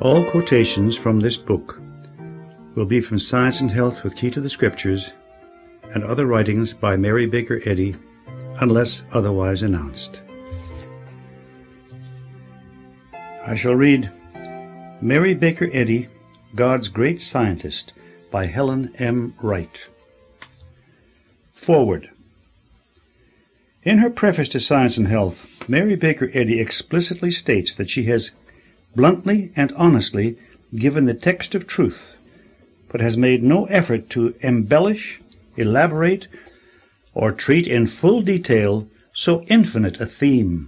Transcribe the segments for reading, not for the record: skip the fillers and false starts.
All quotations from this book will be from Science and Health with Key to the Scriptures and other writings by Mary Baker Eddy, unless otherwise announced. I shall read Mary Baker Eddy, God's Great Scientist, by Helen M. Wright. Forward. In her preface to Science and Health, Mary Baker Eddy explicitly states that she has bluntly and honestly given the text of truth, but has made no effort to embellish, elaborate, or treat in full detail so infinite a theme.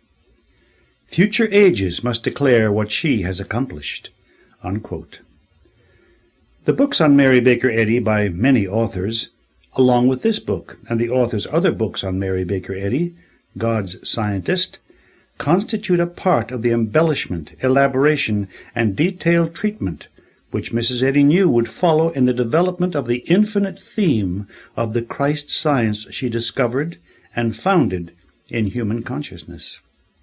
Future ages must declare what she has accomplished. Unquote. The books on Mary Baker Eddy by many authors, along with this book and the author's other books on Mary Baker Eddy, God's Scientist, constitute a part of the embellishment, elaboration, and detailed treatment which Mrs. Eddy knew would follow in the development of the infinite theme of the Christ science she discovered and founded in human consciousness.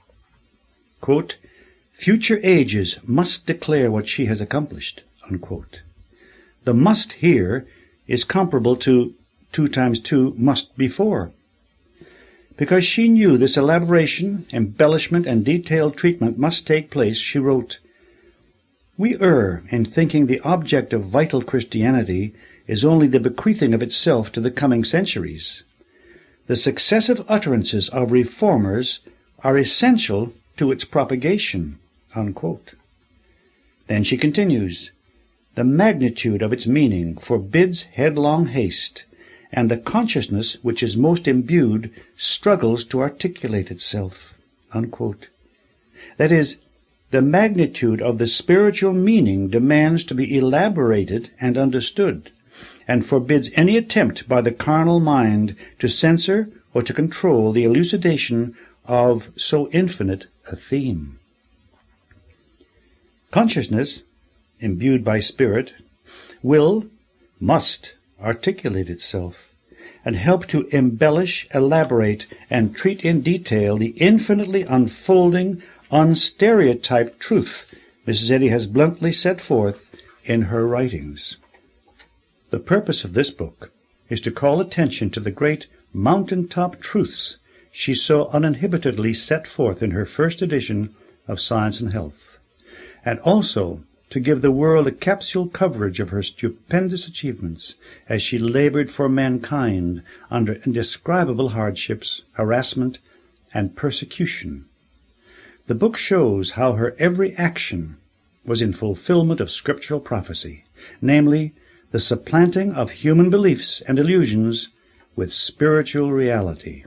Quote, future ages must declare what she has accomplished. Unquote. The must here is comparable to 2 times 2 must be 4. Because she knew this elaboration, embellishment, and detailed treatment must take place, she wrote, we err in thinking the object of vital Christianity is only the bequeathing of itself to the coming centuries. The successive utterances of reformers are essential to its propagation. Unquote. Then she continues, the magnitude of its meaning forbids headlong haste, and the consciousness which is most imbued struggles to articulate itself. Unquote. That is, the magnitude of the spiritual meaning demands to be elaborated and understood, and forbids any attempt by the carnal mind to censor or to control the elucidation of so infinite a theme. Consciousness, imbued by spirit, must articulate itself, and help to embellish, elaborate, and treat in detail the infinitely unfolding, unstereotyped truth Mrs. Eddy has bluntly set forth in her writings. The purpose of this book is to call attention to the great mountaintop truths she so uninhibitedly set forth in her first edition of Science and Health, and also to give the world a capsule coverage of her stupendous achievements as she labored for mankind under indescribable hardships, harassment, and persecution. The book shows how her every action was in fulfillment of scriptural prophecy, namely, the supplanting of human beliefs and illusions with spiritual reality.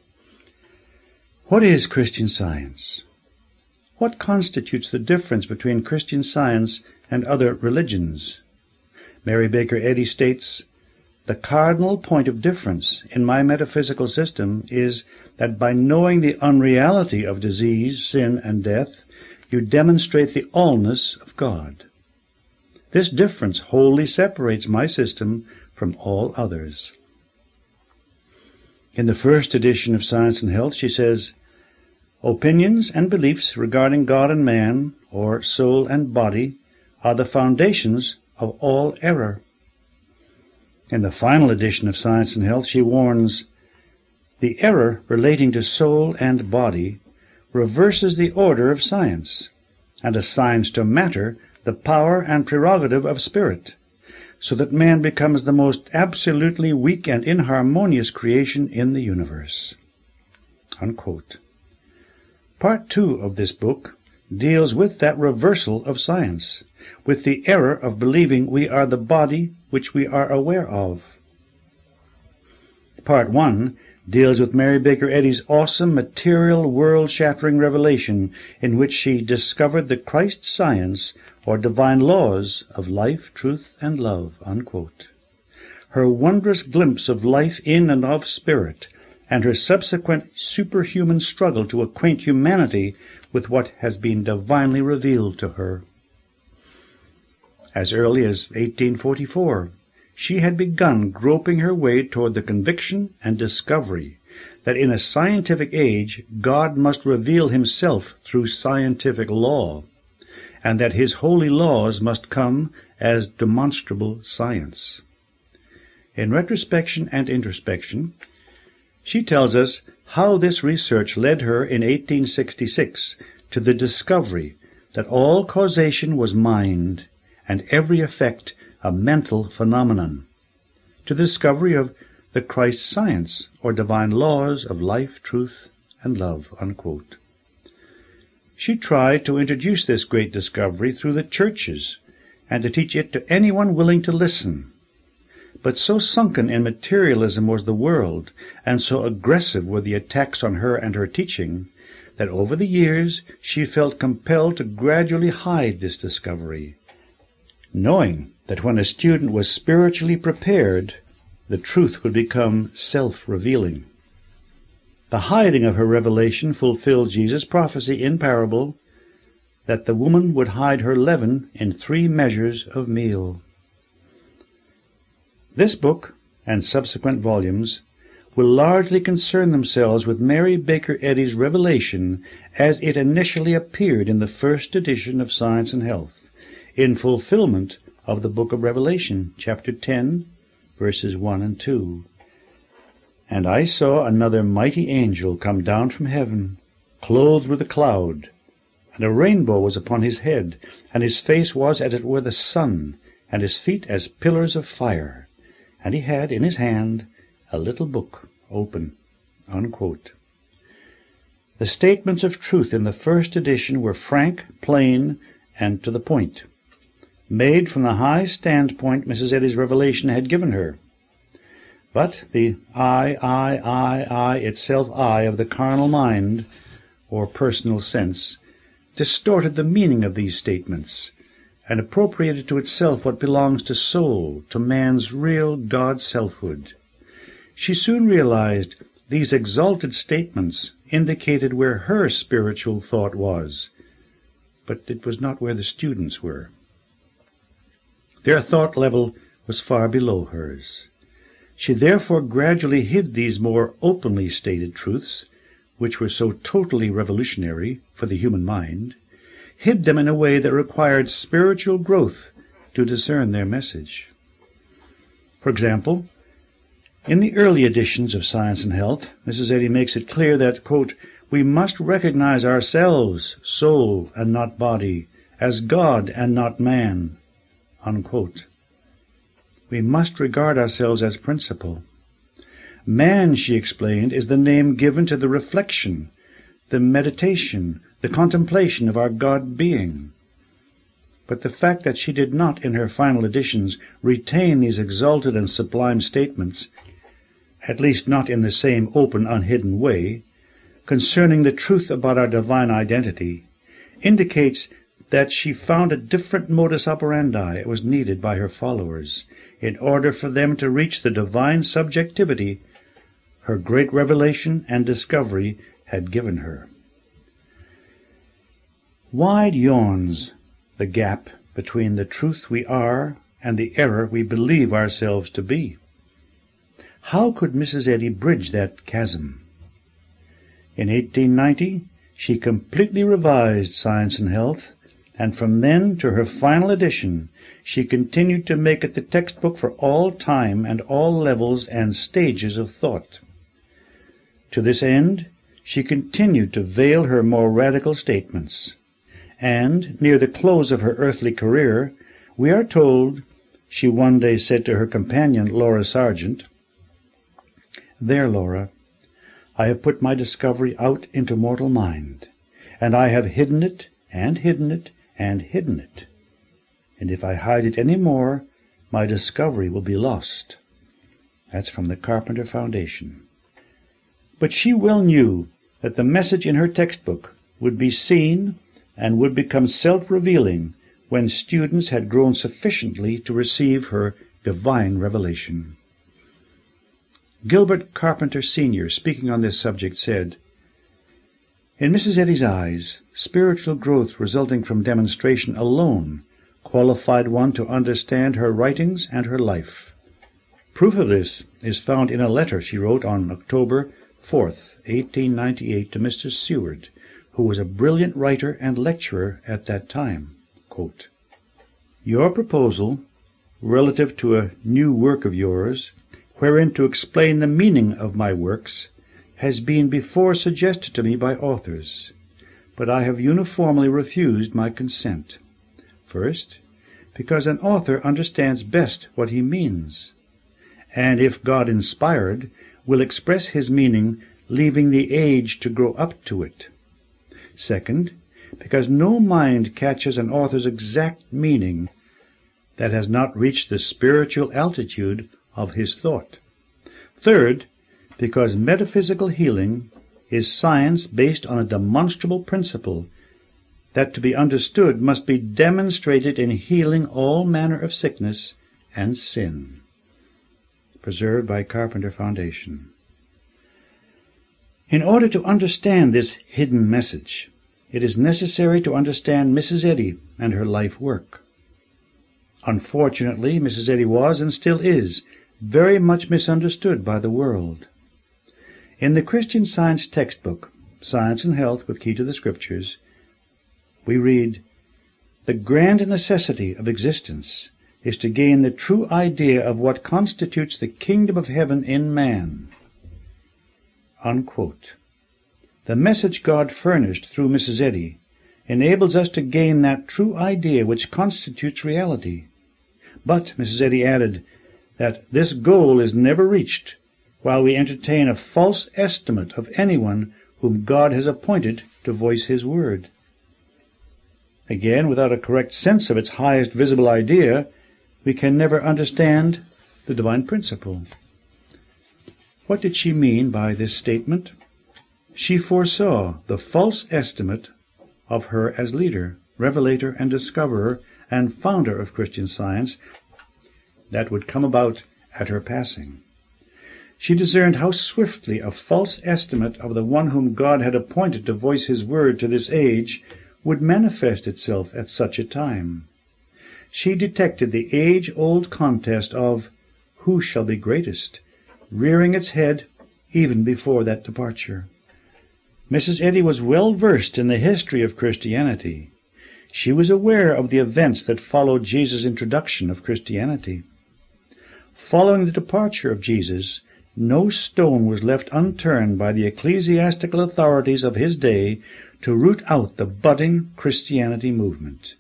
What is Christian Science? What constitutes the difference between Christian Science and other religions? Mary Baker Eddy states, the cardinal point of difference in my metaphysical system is that by knowing the unreality of disease, sin, and death, you demonstrate the allness of God. This difference wholly separates my system from all others. In the first edition of Science and Health, she says, opinions and beliefs regarding God and man, or soul and body, are the foundations of all error. In the final edition of Science and Health, she warns, the error relating to soul and body reverses the order of science, and assigns to matter the power and prerogative of spirit, so that man becomes the most absolutely weak and inharmonious creation in the universe. Unquote. Part 2 of this book deals with that reversal of science, with the error of believing we are the body which we are aware of. Part 1 deals with Mary Baker Eddy's awesome material world-shattering revelation in which she discovered the Christ science or divine laws of life, truth, and love. Unquote. Her wondrous glimpse of life in and of spirit, and her subsequent superhuman struggle to acquaint humanity with what has been divinely revealed to her. As early as 1844, she had begun groping her way toward the conviction and discovery that in a scientific age God must reveal himself through scientific law, and that his holy laws must come as demonstrable science. In Retrospection and Introspection, she tells us how this research led her in 1866 to the discovery that all causation was mind and every effect a mental phenomenon, to the discovery of the Christ science, or divine laws of life, truth, and love, unquote. She tried to introduce this great discovery through the churches and to teach it to anyone willing to listen. But so sunken in materialism was the world, and so aggressive were the attacks on her and her teaching, that over the years she felt compelled to gradually hide this discovery, knowing that when a student was spiritually prepared, the truth would become self-revealing. The hiding of her revelation fulfilled Jesus' prophecy in parable that the woman would hide her leaven in 3 measures of meal. This book, and subsequent volumes, will largely concern themselves with Mary Baker Eddy's revelation as it initially appeared in the first edition of Science and Health, in fulfillment of the book of Revelation, chapter 10, verses 1 and 2. And I saw another mighty angel come down from heaven, clothed with a cloud, and a rainbow was upon his head, and his face was as it were the sun, and his feet as pillars of fire. And he had in his hand a little book open, unquote. The statements of truth in the first edition were frank, plain, and to the point, made from the high standpoint Mrs. Eddy's revelation had given her. But the I itself I of the carnal mind, or personal sense, distorted the meaning of these statements, and appropriated to itself what belongs to soul, to man's real God-selfhood. She soon realized these exalted statements indicated where her spiritual thought was, but it was not where the students were. Their thought level was far below hers. She therefore gradually hid these more openly stated truths, which were so totally revolutionary for the human mind, hid them in a way that required spiritual growth to discern their message. For example, in the early editions of Science and Health, Mrs. Eddy makes it clear that, quote, we must recognize ourselves, soul and not body, as God and not man, unquote. We must regard ourselves as principle. Man, she explained, is the name given to the reflection, the meditation, the contemplation of our God-being. But the fact that she did not, in her final editions, retain these exalted and sublime statements, at least not in the same open, unhidden way, concerning the truth about our divine identity, indicates that she found a different modus operandi was needed by her followers in order for them to reach the divine subjectivity her great revelation and discovery had given her. Wide yawns the gap between the truth we are and the error we believe ourselves to be. How could Mrs. Eddy bridge that chasm? In 1890, she completely revised Science and Health, and from then to her final edition, she continued to make it the textbook for all time and all levels and stages of thought. To this end, she continued to veil her more radical statements, and, near the close of her earthly career, we are told she one day said to her companion, Laura Sargent, "There, Laura, I have put my discovery out into mortal mind, and I have hidden it, and hidden it, and hidden it. And if I hide it any more, my discovery will be lost." That's from the Carpenter Foundation. But she well knew that the message in her textbook would be seen and would become self-revealing when students had grown sufficiently to receive her divine revelation. Gilbert Carpenter Sr., speaking on this subject, said, "In Mrs. Eddy's eyes, spiritual growth resulting from demonstration alone qualified one to understand her writings and her life. Proof of this is found in a letter she wrote on October 4th, 1898, to Mr. Seward, who was a brilliant writer and lecturer at that time. Unquote. Your proposal, relative to a new work of yours, wherein to explain the meaning of my works, has been before suggested to me by authors, but I have uniformly refused my consent. First, because an author understands best what he means, and if God-inspired, will express his meaning, leaving the age to grow up to it. Second, because no mind catches an author's exact meaning that has not reached the spiritual altitude of his thought. Third, because metaphysical healing is science based on a demonstrable principle that to be understood must be demonstrated in healing all manner of sickness and sin. Preserved by Carpenter Foundation. In order to understand this hidden message, it is necessary to understand Mrs. Eddy and her life work. Unfortunately, Mrs. Eddy was, and still is, very much misunderstood by the world. In the Christian Science textbook, Science and Health with Key to the Scriptures, we read, "The grand necessity of existence is to gain the true idea of what constitutes the kingdom of heaven in man." Unquote. The message God furnished through Mrs. Eddy enables us to gain that true idea which constitutes reality. But, Mrs. Eddy added, that this goal is never reached while we entertain a false estimate of anyone whom God has appointed to voice his word. Again, without a correct sense of its highest visible idea, we can never understand the divine principle. What did she mean by this statement? She foresaw the false estimate of her as leader, revelator, and discoverer, and founder of Christian Science that would come about at her passing. She discerned how swiftly a false estimate of the one whom God had appointed to voice his word to this age would manifest itself at such a time. She detected the age-old contest of who shall be greatest, rearing its head even before that departure. Mrs. Eddy was well versed in the history of Christianity. She was aware of the events that followed Jesus' introduction of Christianity. Following the departure of Jesus, no stone was left unturned by the ecclesiastical authorities of his day to root out the budding Christianity movement.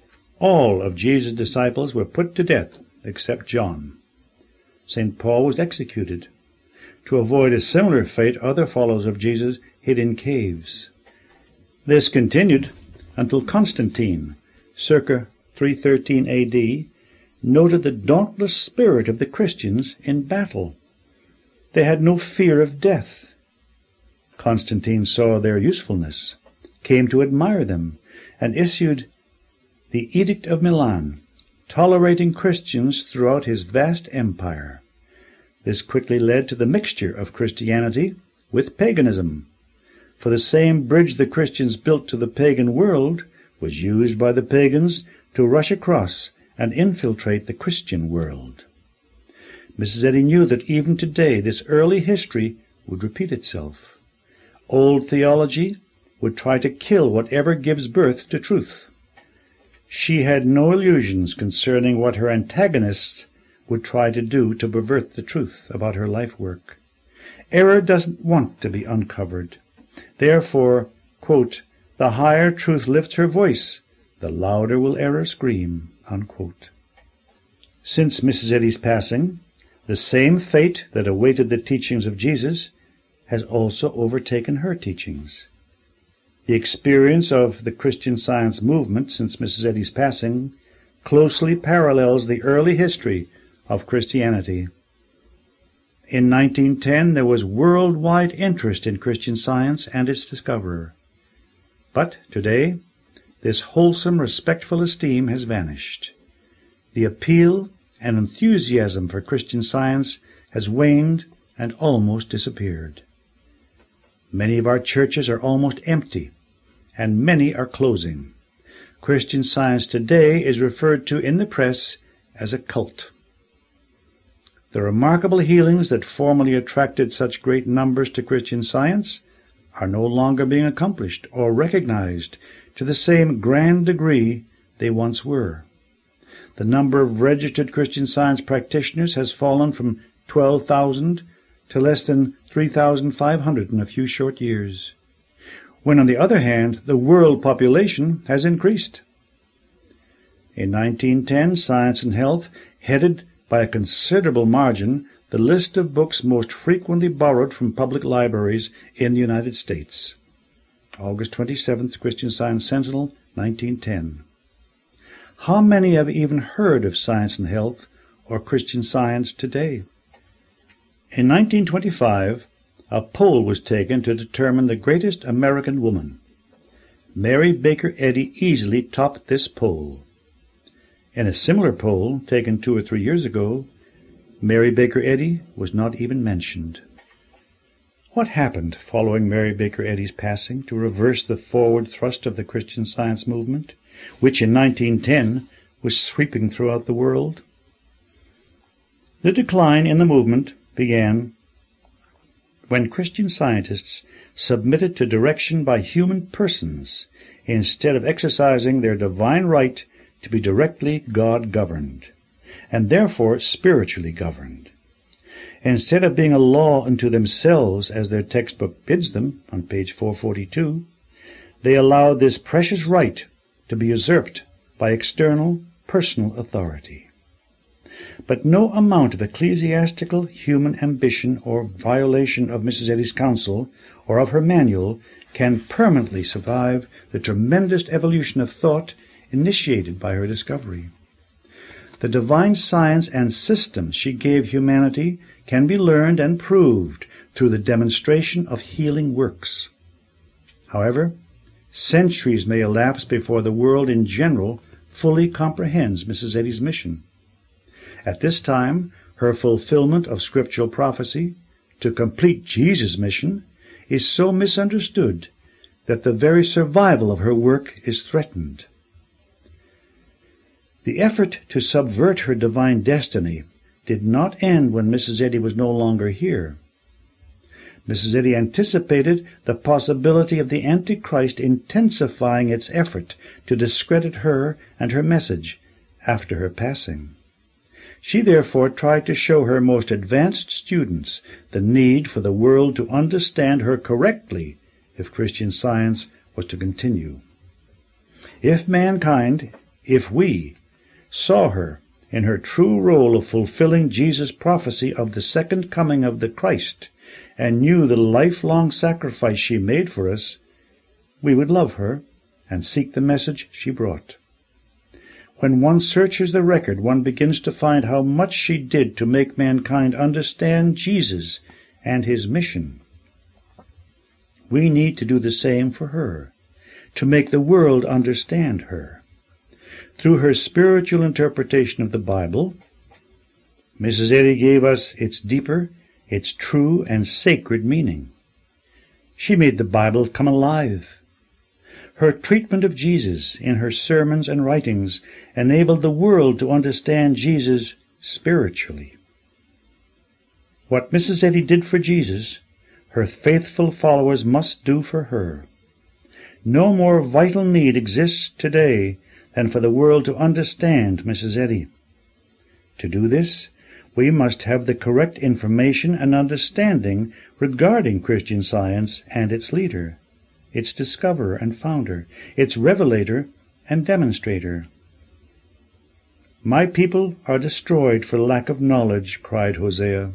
All of Jesus' disciples were put to death except John. St. Paul was executed. To avoid a similar fate, other followers of Jesus hid in caves. This continued until Constantine, circa 313 A.D., noted the dauntless spirit of the Christians in battle. They had no fear of death. Constantine saw their usefulness, came to admire them, and issued the Edict of Milan, tolerating Christians throughout his vast empire. This quickly led to the mixture of Christianity with paganism, for the same bridge the Christians built to the pagan world was used by the pagans to rush across and infiltrate the Christian world. Mrs. Eddy knew that even today this early history would repeat itself. Old theology would try to kill whatever gives birth to truth. She had no illusions concerning what her antagonists would try to do to pervert the truth about her life work. Error doesn't want to be uncovered. Therefore, quote, "The higher truth lifts her voice, the louder will error scream." Unquote. Since Mrs. Eddy's passing, the same fate that awaited the teachings of Jesus has also overtaken her teachings. The experience of the Christian Science movement since Mrs. Eddy's passing closely parallels the early history of Christianity. In 1910, there was worldwide interest in Christian Science and its discoverer. But today, this wholesome, respectful esteem has vanished. The appeal and enthusiasm for Christian Science has waned and almost disappeared. Many of our churches are almost empty, and many are closing. Christian Science today is referred to in the press as a cult. The remarkable healings that formerly attracted such great numbers to Christian Science are no longer being accomplished or recognized to the same grand degree they once were. The number of registered Christian Science practitioners has fallen from 12,000 to less than 3,500 in a few short years, when on the other hand the world population has increased. In 1910, Science and Health headed by a considerable margin the list of books most frequently borrowed from public libraries in the United States. August 27th, Christian Science Sentinel, 1910. How many have even heard of Science and Health or Christian Science today? In 1925, a poll was taken to determine the greatest American woman. Mary Baker Eddy easily topped this poll. In a similar poll taken 2 or 3 years ago, Mary Baker Eddy was not even mentioned. What happened following Mary Baker Eddy's passing to reverse the forward thrust of the Christian Science movement, which in 1910 was sweeping throughout the world? The decline in the movement began when Christian Scientists submitted to direction by human persons instead of exercising their divine right to be directly God-governed, and therefore spiritually governed. Instead of being a law unto themselves, as their textbook bids them, on page 442, they allowed this precious right to be usurped by external, personal authority. But no amount of ecclesiastical human ambition or violation of Mrs. Eddy's counsel or of her manual can permanently survive the tremendous evolution of thought initiated by her discovery. The divine science and systems she gave humanity can be learned and proved through the demonstration of healing works. However, centuries may elapse before the world in general fully comprehends Mrs. Eddy's mission. At this time, her fulfillment of scriptural prophecy to complete Jesus' mission is so misunderstood that the very survival of her work is threatened. The effort to subvert her divine destiny did not end when Mrs. Eddy was no longer here. Mrs. Eddy anticipated the possibility of the Antichrist intensifying its effort to discredit her and her message after her passing. She therefore tried to show her most advanced students the need for the world to understand her correctly if Christian Science was to continue. If mankind, if we, saw her in her true role of fulfilling Jesus' prophecy of the second coming of the Christ, and knew the lifelong sacrifice she made for us, we would love her and seek the message she brought. When one searches the record, one begins to find how much she did to make mankind understand Jesus and his mission. We need to do the same for her, to make the world understand her. Through her spiritual interpretation of the Bible, Mrs. Eddy gave us its deeper, its true and sacred meaning. She made the Bible come alive. Her treatment of Jesus in her sermons and writings enabled the world to understand Jesus spiritually. What Mrs. Eddy did for Jesus, her faithful followers must do for her. No more vital need exists today than for the world to understand Mrs. Eddy. To do this, we must have the correct information and understanding regarding Christian Science and its leader, its discoverer and founder, its revelator and demonstrator. "My people are destroyed for lack of knowledge," cried Hosea.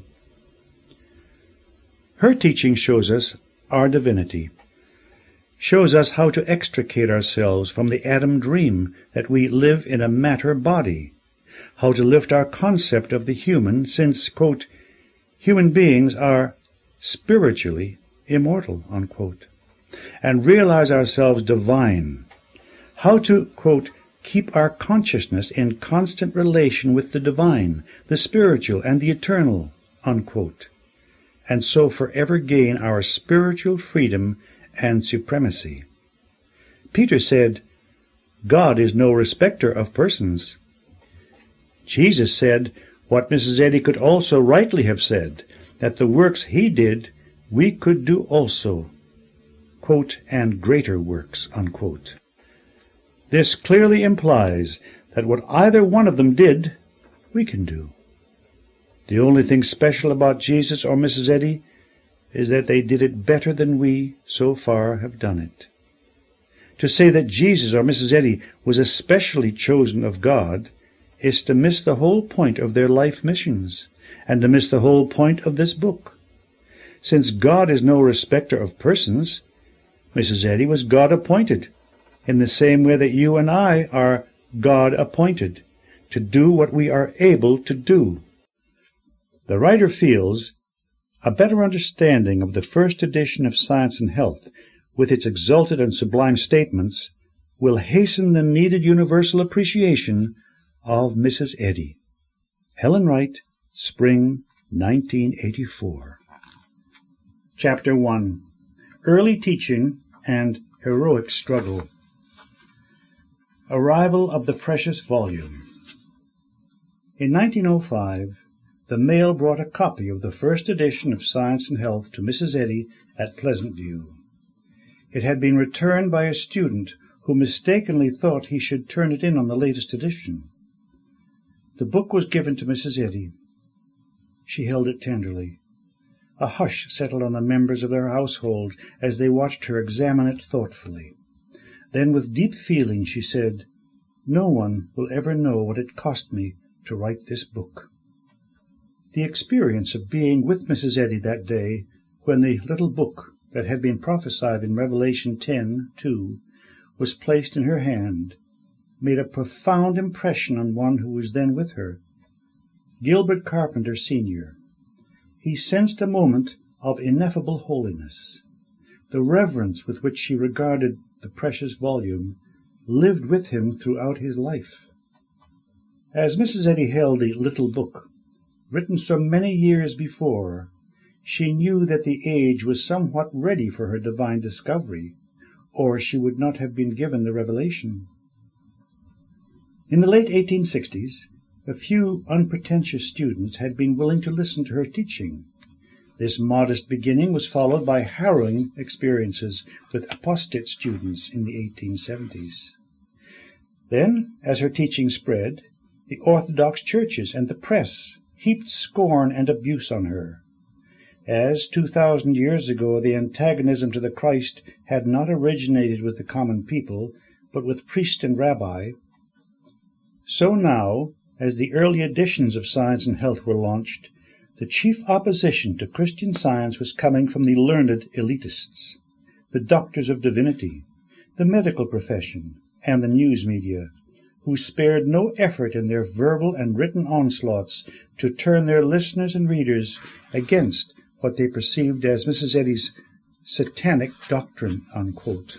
Her teaching shows us our divinity, shows us how to extricate ourselves from the Adam dream that we live in a matter body, how to lift our concept of the human, since, quote, human beings are spiritually immortal, unquote, and realize ourselves divine, how to, quote, keep our consciousness in constant relation with the divine, the spiritual, and the eternal, unquote, and so forever gain our spiritual freedom and supremacy. Peter said, "God is no respecter of persons." Jesus said what Mrs. Eddy could also rightly have said, that the works he did, we could do also, quote, and greater works, unquote. This clearly implies that what either one of them did, we can do. The only thing special about Jesus or Mrs. Eddy is that they did it better than we so far have done it. To say that Jesus or Mrs. Eddy was especially chosen of God is to miss the whole point of their life missions, and to miss the whole point of this book. Since God is no respecter of persons, Mrs. Eddy was God-appointed, in the same way that you and I are God-appointed, to do what we are able to do. The writer feels a better understanding of the first edition of Science and Health, with its exalted and sublime statements, will hasten the needed universal appreciation of Mrs. Eddy. Helen Wright, Spring, 1984. Chapter 1. Early Teaching and Heroic Struggle. Arrival of the precious volume. In 1905, the mail brought a copy of the first edition of Science and Health to Mrs. Eddy at Pleasant View. It had been returned by a student who mistakenly thought he should turn it in on the latest edition. The book was given to Mrs. Eddy. She held it tenderly. A hush settled on the members of their household as they watched her examine it thoughtfully. Then, with deep feeling, she said, "No one will ever know what it cost me to write this book." The experience of being with Mrs. Eddy that day, when the little book that had been prophesied in Revelation 10:2 was placed in her hand, made a profound impression on one who was then with her, Gilbert Carpenter, Sr. He sensed a moment of ineffable holiness. The reverence with which she regarded the precious volume lived with him throughout his life. As Mrs. Eddy held the little book, written so many years before, she knew that the age was somewhat ready for her divine discovery, or she would not have been given the revelation. In the late 1860s, a few unpretentious students had been willing to listen to her teaching. This modest beginning was followed by harrowing experiences with apostate students in the 1870s. Then, as her teaching spread, the Orthodox churches and the press heaped scorn and abuse on her. As 2,000 years ago the antagonism to the Christ had not originated with the common people, but with priest and rabbi, so now, as the early editions of Science and Health were launched, the chief opposition to Christian Science was coming from the learned elitists, the doctors of divinity, the medical profession, and the news media, who spared no effort in their verbal and written onslaughts to turn their listeners and readers against what they perceived as Mrs. Eddy's satanic doctrine, unquote.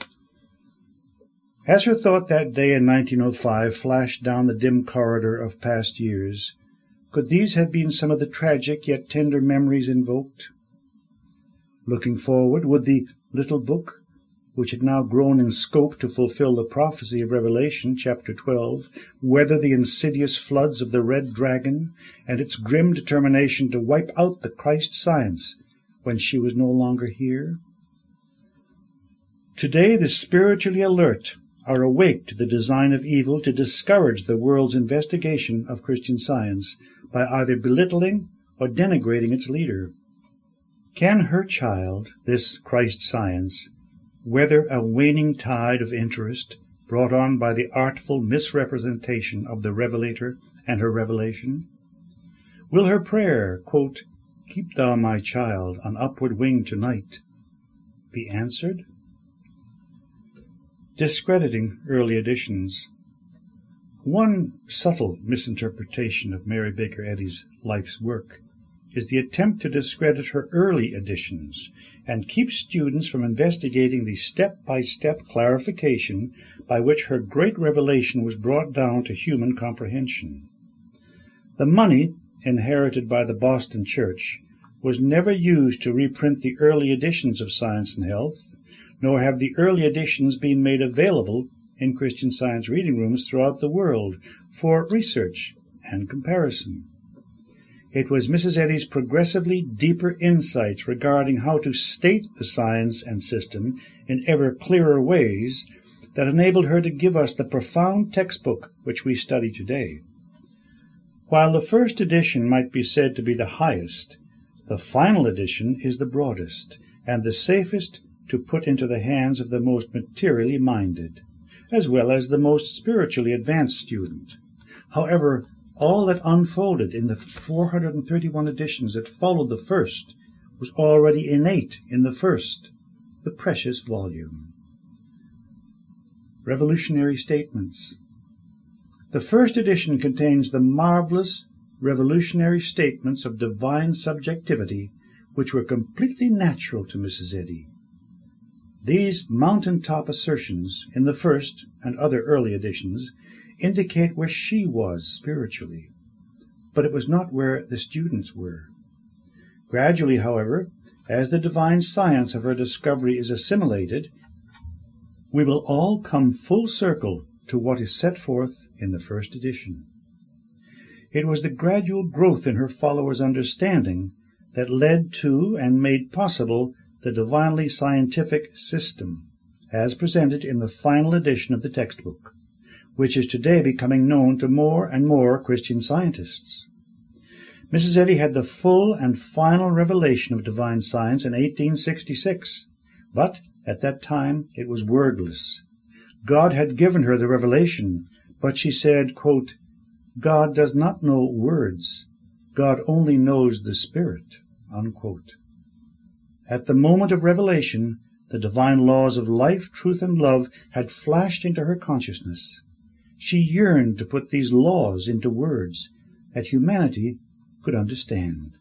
As her thought that day in 1905 flashed down the dim corridor of past years, could these have been some of the tragic yet tender memories invoked? Looking forward, would the little book, which had now grown in scope to fulfill the prophecy of Revelation, chapter 12, weather the insidious floods of the red dragon and its grim determination to wipe out the Christ science when she was no longer here? Today the spiritually alert are awake to the design of evil to discourage the world's investigation of Christian Science by either belittling or denigrating its leader. Can her child, this Christ Science, weather a waning tide of interest brought on by the artful misrepresentation of the Revelator and her revelation? Will her prayer, quote, "Keep thou my child on upward wing tonight," be answered? Discrediting early editions. One subtle misinterpretation of Mary Baker Eddy's life's work is the attempt to discredit her early editions and keep students from investigating the step-by-step clarification by which her great revelation was brought down to human comprehension. The money inherited by the Boston Church was never used to reprint the early editions of Science and Health, nor have the early editions been made available in Christian Science reading rooms throughout the world for research and comparison. It was Mrs. Eddy's progressively deeper insights regarding how to state the science and system in ever clearer ways that enabled her to give us the profound textbook which we study today. While the first edition might be said to be the highest, the final edition is the broadest, and the safest to put into the hands of the most materially minded, as well as the most spiritually advanced student. However, all that unfolded in the 431 editions that followed the first was already innate in the first, the precious volume. Revolutionary Statements. The first edition contains the marvelous revolutionary statements of divine subjectivity which were completely natural to Mrs. Eddy. These mountain-top assertions in the first and other early editions indicate where she was spiritually, but it was not where the students were. Gradually, however, as the divine science of her discovery is assimilated, we will all come full circle to what is set forth in the first edition. It was the gradual growth in her followers' understanding that led to and made possible the divinely scientific system, as presented in the final edition of the textbook, which is today becoming known to more and more Christian Scientists. Mrs. Eddy had the full and final revelation of divine science in 1866, but at that time it was wordless. God had given her the revelation, but she said, quote, "God does not know words. God only knows the Spirit." Unquote. At the moment of revelation, the divine laws of life, truth, and love had flashed into her consciousness. She yearned to put these laws into words that humanity could understand.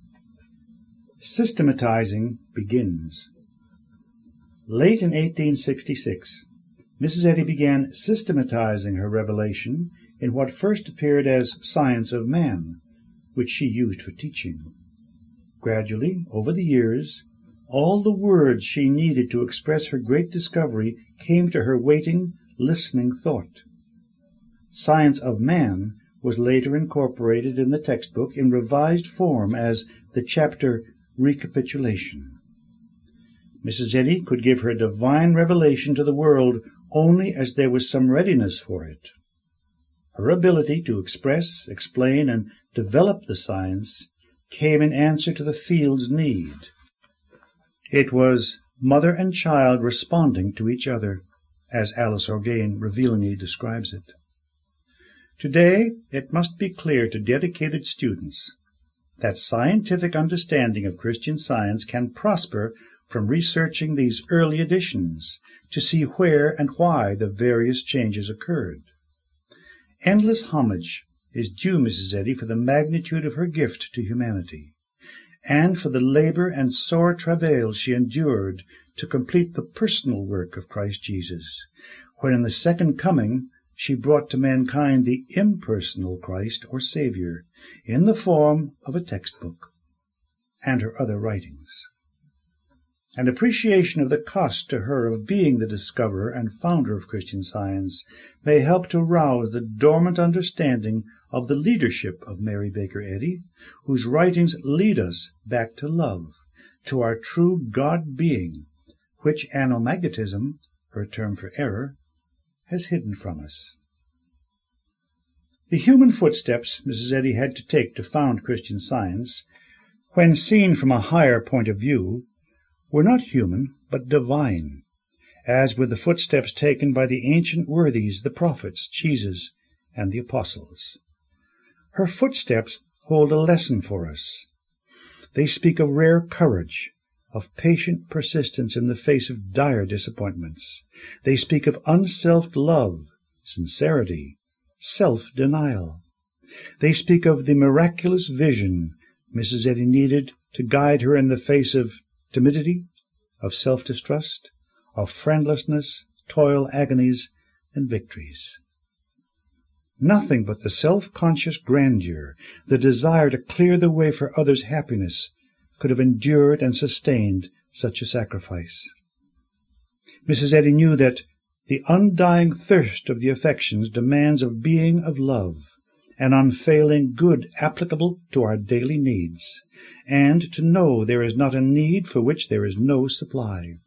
Systematizing begins. Late in 1866, Mrs. Eddy began systematizing her revelation in what first appeared as Science of Man, which she used for teaching. Gradually, over the years, all the words she needed to express her great discovery came to her waiting, listening thought. Science of Man was later incorporated in the textbook in revised form as the chapter Recapitulation. Mrs. Eddy could give her divine revelation to the world only as there was some readiness for it. Her ability to express, explain, and develop the science came in answer to the field's need. It was mother and child responding to each other, as Alice Orgain revealingly describes it. Today, it must be clear to dedicated students that scientific understanding of Christian Science can prosper from researching these early editions to see where and why the various changes occurred. Endless homage is due Mrs. Eddy for the magnitude of her gift to humanity, and for the labor and sore travail she endured to complete the personal work of Christ Jesus, when in the second coming she brought to mankind the impersonal Christ or Savior in the form of a textbook, and her other writings. An appreciation of the cost to her of being the discoverer and founder of Christian Science may help to rouse the dormant understanding of the leadership of Mary Baker Eddy, whose writings lead us back to love, to our true God-being, which anomagnetism, her term for error, has hidden from us. The human footsteps Mrs. Eddy had to take to found Christian Science, when seen from a higher point of view, were not human, but divine, as were the footsteps taken by the ancient worthies, the prophets, Jesus, and the apostles. Her footsteps hold a lesson for us. They speak of rare courage, of patient persistence in the face of dire disappointments. They speak of unselfed love, sincerity, self-denial. They speak of the miraculous vision Mrs. Eddy needed to guide her in the face of timidity, of self-distrust, of friendlessness, toil, agonies, and victories. Nothing but the self-conscious grandeur, the desire to clear the way for others' happiness, could have endured and sustained such a sacrifice. Mrs. Eddy knew that the undying thirst of the affections demands a being of love, an unfailing good applicable to our daily needs, and to know there is not a need for which there is no supply.